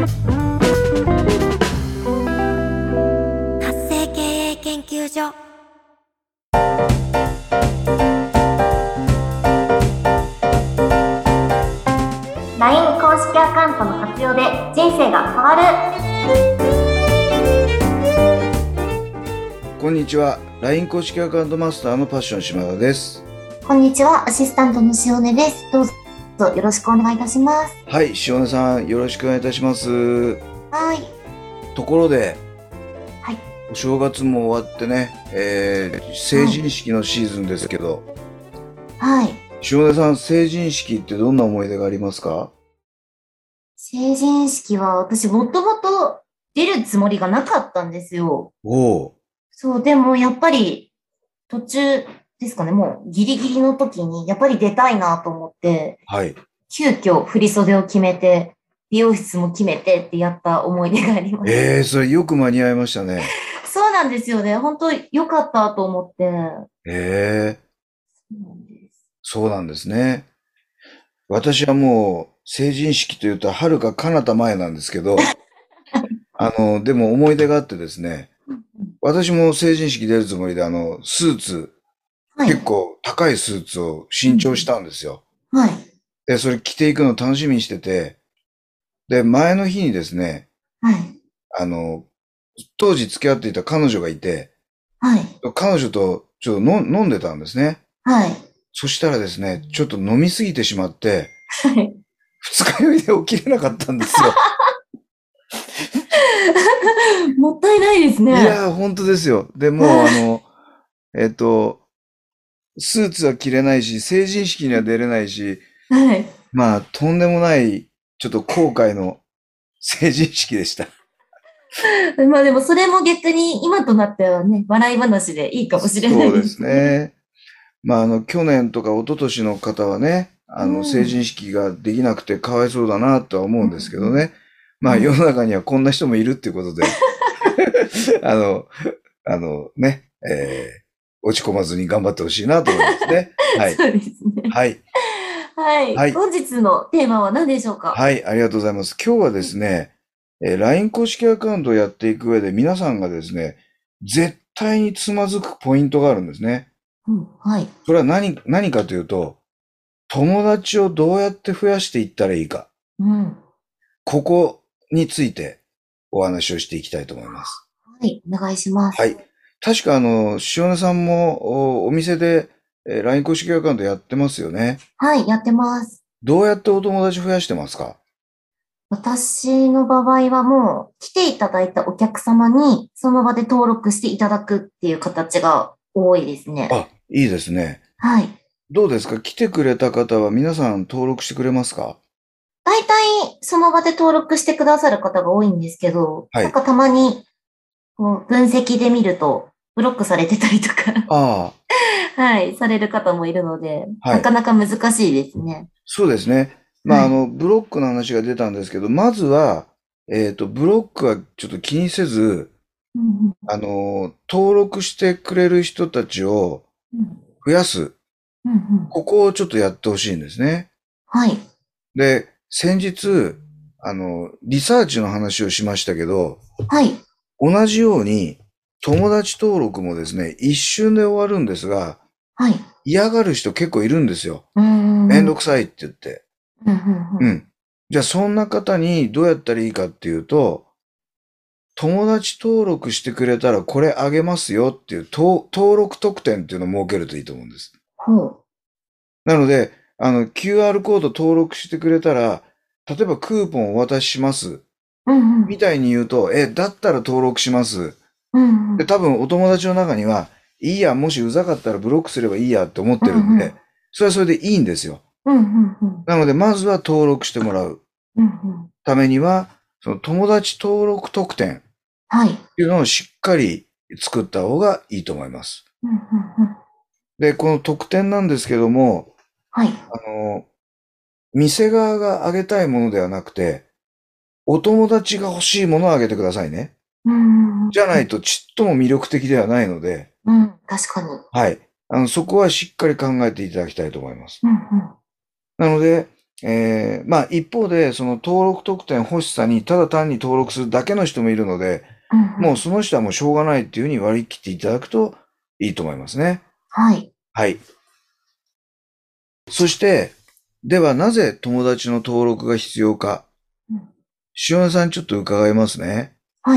活性経営研究所。 LINE 公式アカウントの活用で人生が変わる。 こんにちは。LINE 公式アカウントマスターのパッション島田です。 こんにちは、アシスタントの塩根です。どうぞよろしくお願いいたします。 はい、塩根さんよろしくお願いいたします。 はい。 ところで、 はい。 お正月も終わってね、成人式のシーズンですけど、 はい。 塩根さん、成人式ってどんな思い出がありますか？ 成人式は私もともと出るつもりがなかったんですよ。 おう。 そう、でもやっぱり途中ですかね、もうギリギリの時にやっぱり出たいなと思って、 はい。 急遽振り袖を決めて、美容室も決めてってやった思い出があります。 それよく間に合いましたね。 そうなんですよね。本当良かったと思って。そうなんです。 そうなんですね。私はもう成人式というと遥か彼方前なんですけど、でも思い出があってですね、私も成人式出るつもりでスーツ、 はい。 結構高いスーツを新調したんですよ。 はい。 で、それ着ていくの楽しみにしてて、で、前の日にですね、 はい。 あの、当時付き合っていた彼女がいて、 はい。 彼女とちょっと飲んでたんですね。 はい。 そしたらですね、ちょっと飲みすぎてしまって、 はい。 二日酔いで起きれなかったんですよ。 もったいないですね。 いやー、本当ですよ。で、もうえっと、スーツは着れないし、成人式には出れないし、 はい。 まあ、とんでもない、ちょっと後悔の成人式でした。 まあでもそれも逆に今となってはね、笑い話でいいかもしれないそうですですね。 ね。まあ、去年とか一昨年の方はね、 うん。 成人式ができなくてかわいそうだなとは思ううんですけどね。まあ、 ん。はい。 世の中にはこんな人もいるっていうことで、あの、ね、落ち込まずに頑張ってほしいなと思いますね。はい。 そうですね。 はい。 はい。 はい。 本日のテーマは何でしょうか？ はい。ありがとうございます。今日はですね、LINE 公式アカウントをやっていく上で皆さんがですね、絶対につまずくポイントがあるんですね。 うん。はい。 それは何かというと、友達をどうやって増やしていったらいいか。 うん。 ここについてお話をしていきたいと思います。 はい。お願いします。 はい。確か塩根さんもお店で、LINE 公式アカウントやってますよね。 はい。やってます。 どうやってお友達増やしてますか？ 私の場合はもう来ていただいたお客様にその場で登録していただくっていう形が多いですね。 あ、いいですね。 はい。 どうですか？来てくれた方は皆さん登録してくれますか？ 大体その場で登録してくださる方が多いんですけど、 はい。 なんかたまにこう分析で見るとブロックされてたりとかあはい、される方もいるので、 あ、はい。 なかなか難しいですね。 そうですね。まあ、 はい。 ブロックの話が出たんですけど、まずは、ブロックはちょっと気にせず、 うん登録してくれる人たちをうん増やす。 うんうんここをちょっとやってほしいんですね。 はい。 で、先日、リサーチの話をしましたけど、 はい。 同じように、友達登録もですね、一瞬で終わるんですが、 はい。 嫌がる人結構いるんですよ。 うん。うんめんどくさいって言って。 うんうんうん。じゃあそんな方にどうやったらいいかっていうと、友達登録してくれたらこれあげますよっていう登録特典っていうのを設けるといいと思うんです。 ほなので、QR コード登録してくれたら、例えばクーポンお渡しします。 う。うんうん。 みたいに言うと、だったら登録します。で、 うんうん。 多分お友達の中には、いいや、もしうざかったらブロックすればいいやって思っうてるんで、 んうん。 それはそれでいいんですよ。 うんうんうん。 なので、まずは登録してもらううんうん。 ためには、その友達登録特典っはい。 ていうのをしっかり作った方がいいと思います。 うんうんうん。 で、この特典なんですけども、 はい。 あの、店側があげたいものではなくて、お友達が欲しいものをあげてくださいね。 うんうんじゃないとちっとも魅力的ではないので、 うん。うん。確かに。 はい。そこはしっかり考えていただきたいと思います。 うんうん。 なので、 まあ一方で、その登録特典欲しさにただ単に登録するだけの人もいるので、もうその人はもうしょうがないっていうふうに割り切っていただくといいと思いますね。 はい。 はい。そして、ではなぜ友達の登録が必要か。塩根さんちょっと伺いますね。 はい。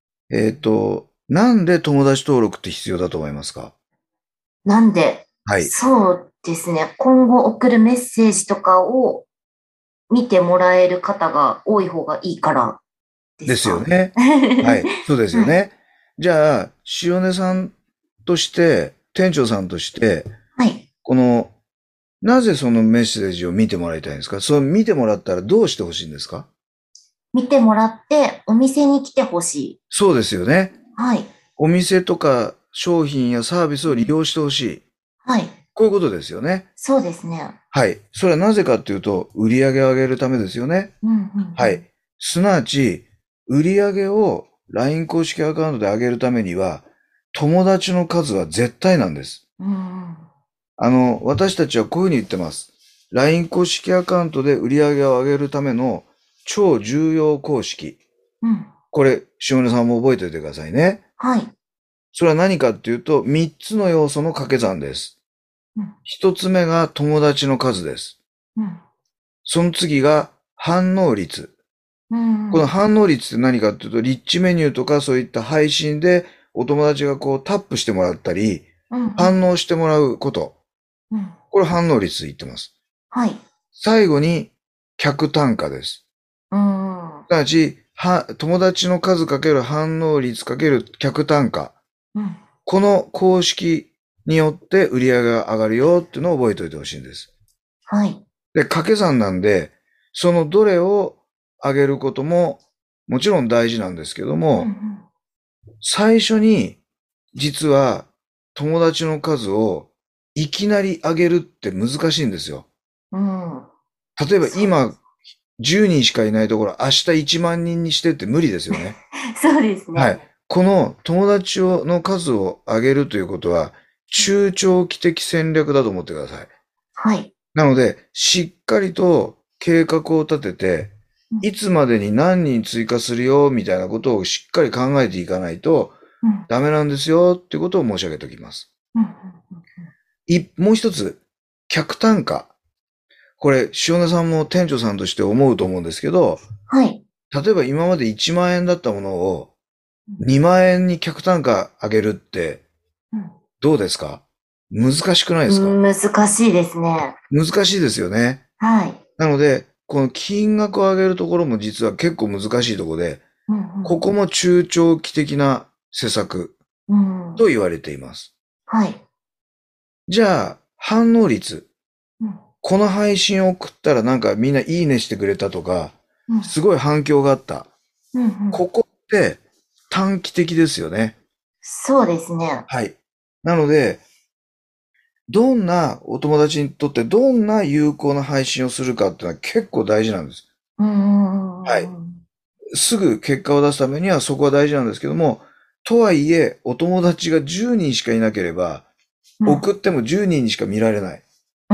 なんで友達登録って必要だと思いますか？ なんで、 はい。 そうですね。今後送るメッセージとかを見てもらえる方が多い方がいいからでですよすか？ ね。はい。そうですよはい。 ね。じゃあ、塩根さんとして、店長さんとして、 はい。 この、なぜそのメッセージを見てもらいたいんですか？そう見てもらったらどうしてほしいんですか？ 見てもらってお店に来てほしい。 そうですよね。 はい。 お店とか商品やサービスを利用してほしい。 はい。 こういうことですよね。 そうですね。 はい。それはなぜかっていうと、売り上げを上げるためですよね。 うん、うん、 はい。すなわち、売り上げを LINE 公式アカウントで上げるためには、友達の数は絶対なんです。 うん。うん、 私たちはこういうふうに言ってます。LINE 公式アカウントで売り上げを上げるための超重要公式。 うん。 これ、塩根さんも覚えておいてくださいね。 はい。 それは何かっていうと、3つの要素の掛け算です。 うん。 1つ目が友達の数です。 うん。 その次が反応率。 うん。 この反応率って何かっていうと、リッチメニューとかそういった配信でお友達がこうタップしてもらったり、 うん。 反応してもらうこと。 うん。 これ反応率言ってます。 はい。 最後に客単価です。 うん。 すなわち、友達の数かける反応率かける客単価。 うん。 この公式によって売り上げが上がるよっていうのを覚えておいてほしいんです。 はい。 で、掛け算なんで、そのどれを上げることももちろん大事なんですけどうん。うも、 ん。 最初に実は友達の数をいきなり上げるって難しいんですよ。 うん。 例えばそう今10人しかいないところ、明日1万人にしてって無理ですよね。 そうですはい。 ね。 この友達の数を上げるということは、中長期的戦略だと思ってください。 はい。 なので、しっかりと計画を立てて、いつまでに何人追加するよ、みたいなことをしっかり考えていかないと、 うん。 ダメなんですよ、っていうことを申し上げておきます。 うん。 もう一つ、客単価。これ、塩根さんも店長さんとして思うと思うんですけど、 はい。 例えば今まで1万円だったものを2万円に客単価上げるってどうですか？難しくないですか？ うん。難しいですね。 難しいですよね。 はい。 なので、この金額を上げるところも実は結構難しいところで、 うん。 ここも中長期的な施策うん。 と言われています。 はい。 じゃあ、反応率。 うん。 この配信を送ったらなんかみんないいねしてくれたとか、 うん。 すごい反響があった。 うん。 ここって短期的ですよね。 そうですね。 はい。なので、お友達にとってどんな有効な配信をするかっていうのは結構大事なんです。 うん。 はい。 うん。 すぐ結果を出すためにはそこは大事なんですけども、とはいえ、お友達が10人しかいなければ、送っても10人にしか見られない。 うん。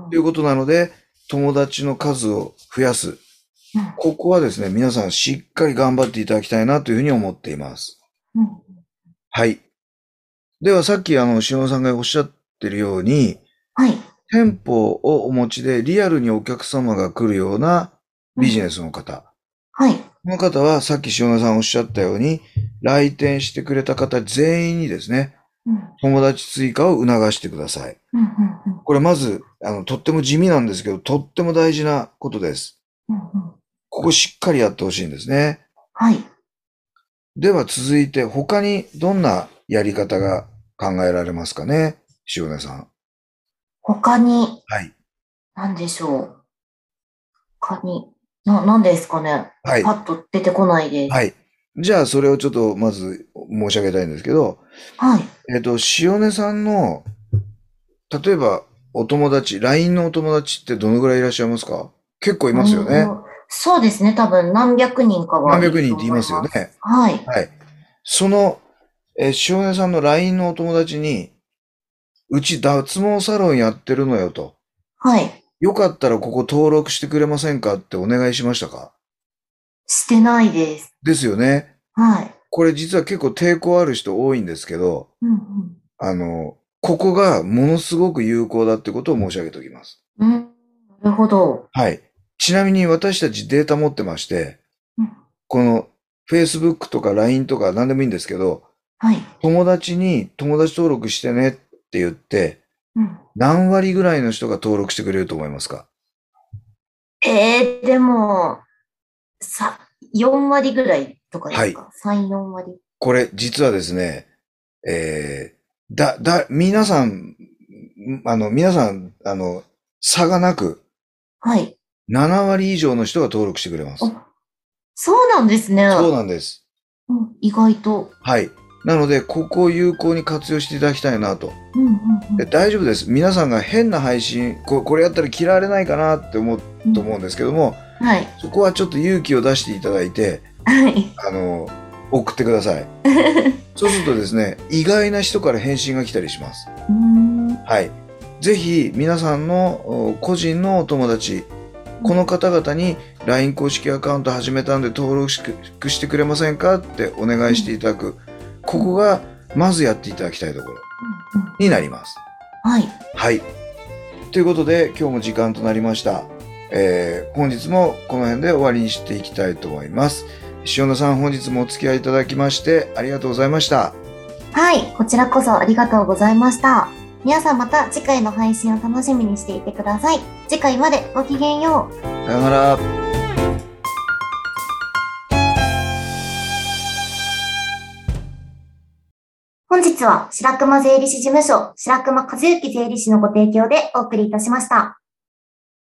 ということなので、友達の数を増やす。ここはですね、皆さんしっかり頑張っていただきたいなというふうに思っています。 うん。 はい。ではさっき塩野さんがおっしゃってるように、 はい。 店舗をお持ちでリアルにお客様が来るようなビジネスの方。 はい。 この方はさっき塩野さんおっしゃったように、来店してくれた方全員にですね、 うん。 友達追加を促してください。 うん。 これまず、とっても地味なんですけど、とっても大事なことです。 うん。 ここしっかりやってほしいんですね。 はい。 では続いて他にどんなやり方が考えられますかね、塩根さん。 他に、 はい。 何でしょう。他に、何ですかね。 はい。 パッと出てこないです。 はい。じゃあそれをちょっとまず申し上げたいんですけど、 はい。 塩根さんの、例えばお友達、LINE のお友達ってどのぐらいいらっしゃいますか？結構いますよね。 そうですね。多分何百人か何はいると百人って言い思います。 ますよね。 はい。 はい。その、塩根さんの LINE のお友達に、うち脱毛サロンやってるのよとはい。 よかったらここ登録してくれませんかってお願いしましたか？ してないです。 ですよね。 はい。 これ実は結構抵抗ある人多いんですけど、 うんここがものすごく有効だってことを申し上げておきます。 うん。なるほど。 はい。ちなみに私たちデータ持ってまして、 うんこの Facebook とか LINE とか何でもいいんですけど、 はい。 友達に友達登録してねって言って、 うん何割ぐらいの人が登録してくれると思いますか？ でも、4割ぐらいとかではい。 すか？ 3、4割。 これ実はですね、皆さん、差がなく、 はい。 7割以上の人が登録してくれます。 あ、そうなんですね。 そうなんです。 意外と。 はい。なので、ここを有効に活用していただきたいなと。 うん大丈夫です。皆さんが変な配信、これやったら嫌われないかなってと思うんですけども、 はい。 そこはちょっと勇気を出していただいて、 はい。 送ってください。そうするとですね、意外な人から返信が来たりします。はい。ぜひ、皆さんの個人のお友達、この方々に LINE 公式アカウント始めたんで登録してくれませんかってお願いしていただく。ここが、まずやっていただきたいところになります。 はい。 はい。ということで、今日も時間となりました。本日もこの辺で終わりにしていきたいと思います。塩野さん、本日もお付き合いいただきましてありがとうございました。 はい。こちらこそありがとうございました。皆さんまた次回の配信を楽しみにしていてください。次回までごきげんよう。 さよなら。 本日は白熊税理士事務所白熊和幸税理士のご提供でお送りいたしました。